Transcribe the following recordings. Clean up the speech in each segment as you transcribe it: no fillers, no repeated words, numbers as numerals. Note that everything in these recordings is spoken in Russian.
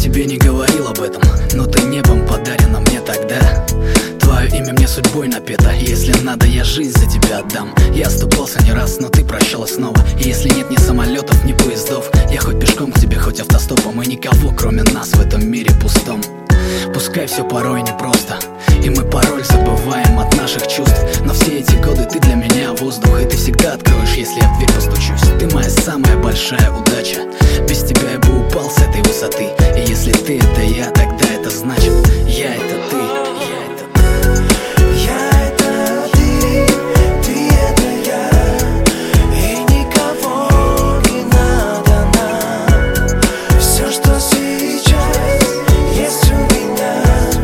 тебе не говорил об этом, но ты небом подарена мне тогда. Твое имя мне судьбой напето, если надо, я жизнь за тебя отдам. Я оступался не раз, но ты прощала снова. И если нет ни самолетов, ни поездов, я хоть пешком к тебе, хоть автостопом. И никого, кроме нас, в этом мире пустом. Пускай все порой непросто, и мы порой забываем от наших чувств, но все эти годы ты для меня воздух, и ты всегда откроешь, если я в дверь постучусь. Ты моя самая большая удача, без тебя я бы упал с этой высоты. И если ты это я, тогда это значит я это ты, я это ты. Я это ты это я, и никого не надо нам. Все, что сейчас есть у меня,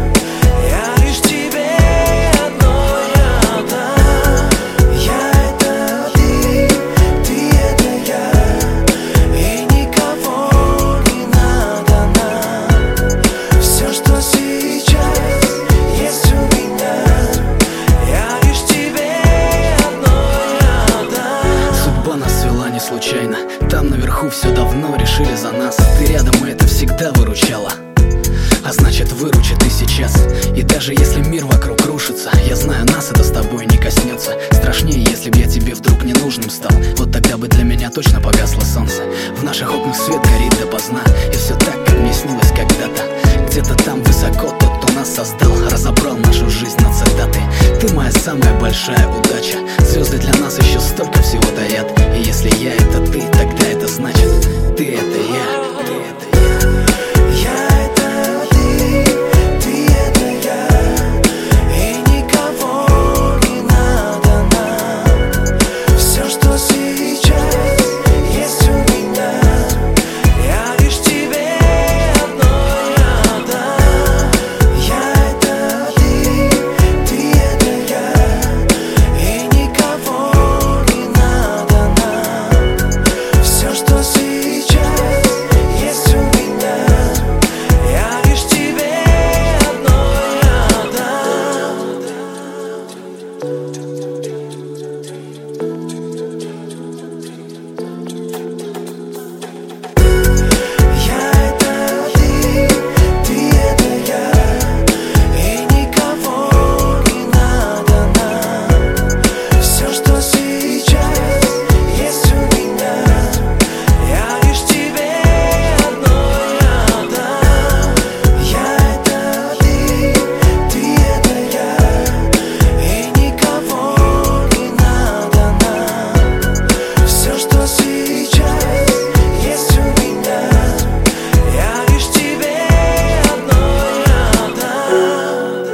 я лишь тебе одной отдам. Я это ты это я, и никого не надо нам. Все, что сейчас есть у меня, я лишь тебе одной отдам. Судьба нас свела не случайно, там наверху все давно решили за нас. Ты рядом, и это всегда выручало, а значит выручит и сейчас. И даже если мир вокруг рушится, я знаю, нас это с тобой не коснется. Страшнее, если б я тебе вдруг ненужным стал, вот тогда бы для меня точно погасло солнце. В наших окнах свет горит допоздна, и все так, как мне снилось когда-то. Где-то там высоко тот, кто нас создал, разобрал нашу жизнь на цитаты. Ты моя самая большая удача, звезды для нас еще столько всего таят. И если я это ты, тогда это значит ты это я, ты это я. Я это ты это я, и никого не надо нам. Все, что сейчас есть у меня, я лишь тебе одной отдам. Я это ты это я, и никого не надо нам. Все, что сейчас есть у меня, я лишь тебе одной отдам. Я это ты это я, и никого не надо нам. Все, что сейчас есть у меня, я лишь тебе одной отдам. Я это ты это я, и никого не надо нам. Все, что сейчас есть у меня, я лишь тебе одной отдам.